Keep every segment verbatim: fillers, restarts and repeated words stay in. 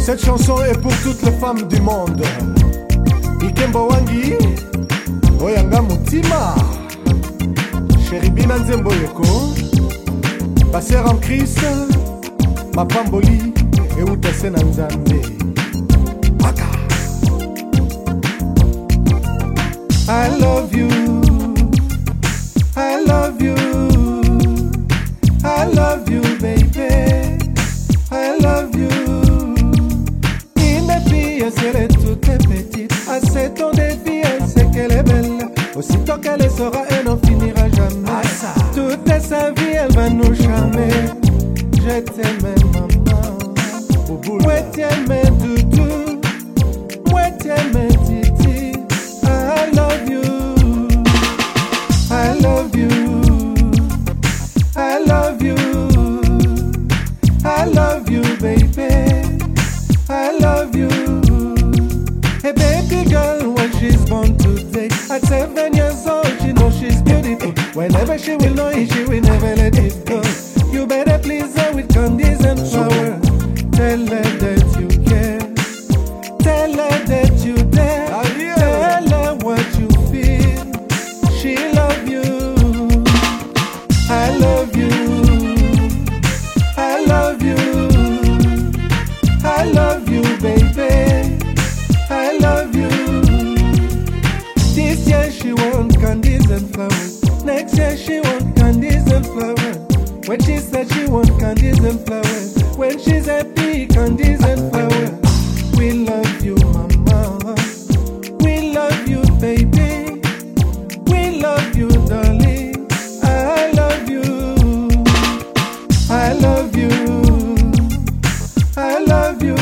Cette chanson est pour toutes les femmes du monde. Ikembo Wangi, Oyanga Mutima, Cheribina Nzembo Yoko, Passer en Christ, Mapamboli, et Utasena Nzambe. Aka. I love you, I love you, I love you, baby, I love you. Elle est toute petite, à sept ans de vie, elle sait qu'elle est belle. Aussitôt qu'elle sera, elle n'en finira jamais. Toute sa vie, elle va nous charmer. Je t'aime, maman. Moi, t'aime, doudou. Moi, t'aime, titi. I love you. I love you. I love you. I love you, baby. I love you. A baby girl when she's born today, at seven years old she knows she's beautiful. Whenever she will know it, she will never let it go. You better please her with candies and flowers. Tell her that you care. Tell her that you dare. Tell her what you feel. She love you. I love you. I love you. I love you, baby. I love you. This year she wants candies and flowers. Next year she wants candies and flowers. When she said she wants candies and flowers. When she's happy, candies and flowers. We love you, mama. We love you, baby. We love you, darling. I love you. I love you. I love you.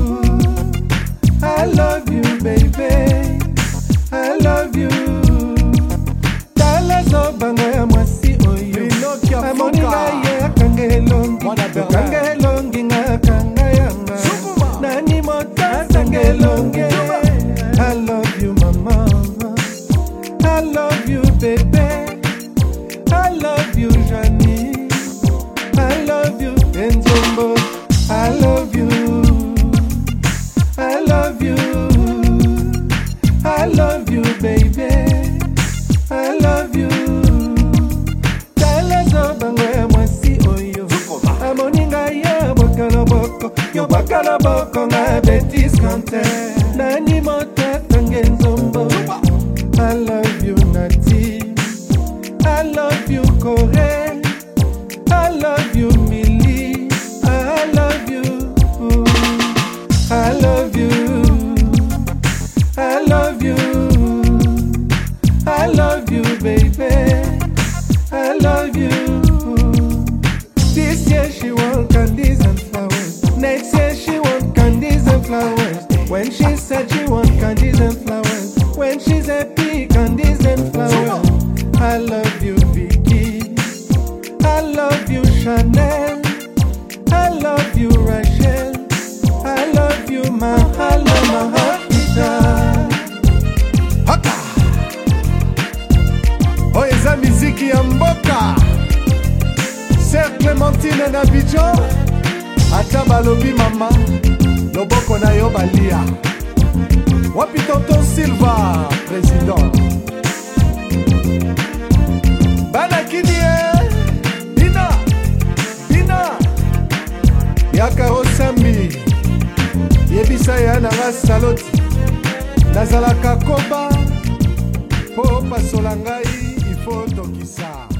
I love you, baby. I love you. Dala zobanga ya mwasi oyo. Amonika ya kangelongi. Kangelongi nga kangayanga. Nani mota kangelongi. I love you, mama. I love you, baby. I love you, Jani. I love you, Benzombo. I love you. I love you. I love you, baby. I love you. Tala zobango ya mwasi oyo. Amoninga ya bokala boko. Yo bokala boko nga betis kante. Nani mota tangenzombo. I love you, Nati. I love you, Kore. I love you, Mili. I love you. I love you. I love you. I love you, baby. I love you. This year she wants candies and flowers. Next year she wants candies and flowers. When she said she wants candies and flowers. When she's happy, candies and flowers. I love you, Vicky. I love you, Chanel. I love you, Rachel. I love you, Mahala Mahapita. Haka. Oh, eza miziki ya mboka. Sœur Clémentine na Abidjan. Ata balobi mama. Loboko na yo balia. Wapi tonton Silva, président. Bana kinie. Dina. Dina. Yakaro Sambi. Yebisa ya nanga saloti. Nazalaka koba. Po pasola ngai ifo tokisa.